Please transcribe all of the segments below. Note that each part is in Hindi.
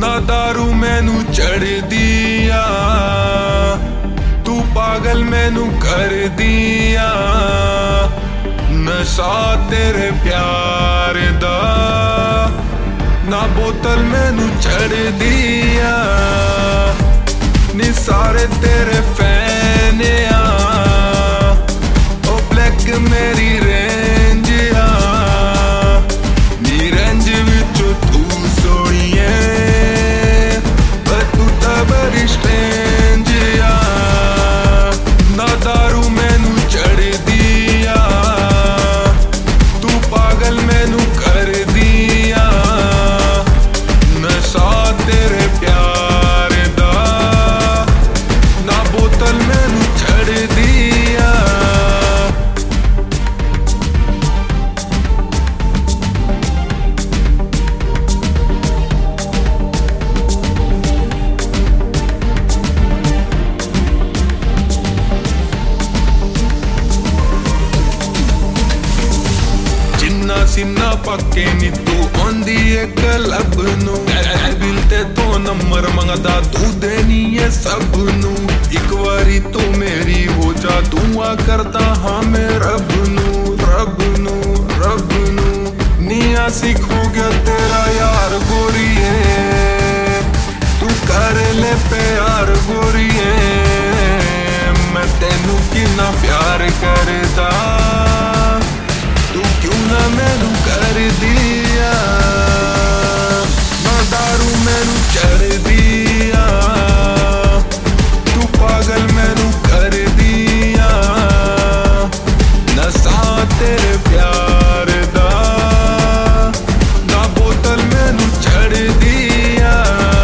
ना दारू मैनू चढ़ दिया, तू पागल मैनू कर दिया। नशा तेरे प्यार दा, ना बोतल मैनू चढ़ दिया। नी सारे तेरे फैन आ, ओ ब्लैक मेरी रेंज आ। नी रेंज विचों तू सोनिए, पर तू तां बड़ी स्ट्रेंज आ। ना दारू मैनू चढ़ दिया, तू पागल मैनू कर दिया। नशा तेरे प्यार दा, ना बोतल मैनू चढ़ दिया। सीना पक्के नी तू आंदी है क्लब नू, बिल ते तो नंबर मंगदा तू देनी है सब नू। एक बारी तो मेरी हो जा, तू आ करदा हाँ मैं रब नू रब नू रब नू। निया सिख हो गया तेरा यार गोरिए, तू कर ले प्यार गोरिए। मैं तेनू कितना प्यार करदा, तू क्यों ना मैनू कर दिया। ना दारू मैनू चढ़ दिया, तू पागल मैनू कर दिया। नशा तेरे प्यार दा, ना बोतल मैनू चढ़ दिया।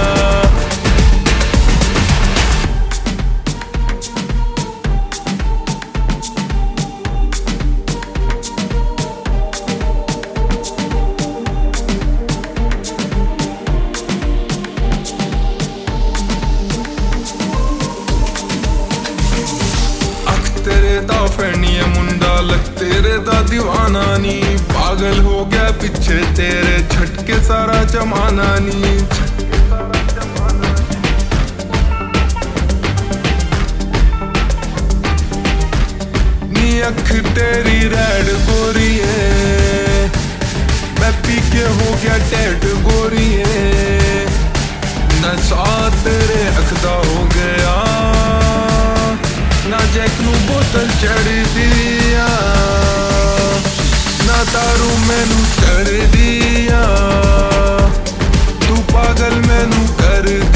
तेरे दा फैनी है मुंडा, लग तेरे दा दीवाना नी। पागल हो गया पीछे तेरे झटके सारा जमाना नी। नी अख तेरी रेड गोरी है, मैं पी के हो गया डेड गोरी है। नशा तेरे अख दा हो गया, ना जैक नू बोतल चढ़ दिया। ना दारू मैनू चढ़ दिया, तू पागल मैनू कर